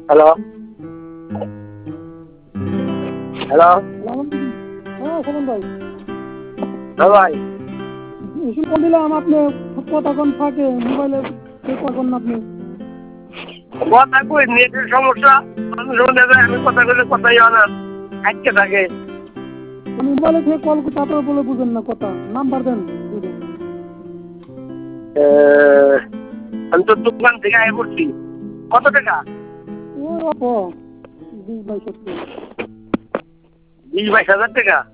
Hello hello হ্যাঁ শোভন ভাই, ভাই এসে ফোন দিলাম, আপনি কথা কোন ফাঁকে মোবাইলে করবেন না আপনি। কথা কই নেটের সমস্যা, মানুষ আমি কথা কইলে কথাই হয় না, আটকে থাকে। মোবাইলে থেকে কল তারপরে বলে বুঝেন না কথা, নাম্বার দেন। আমি তো দোকান থেকে আয় পড়ছি। কত টাকা? ও 20-22 20-22 হাজার টাকা।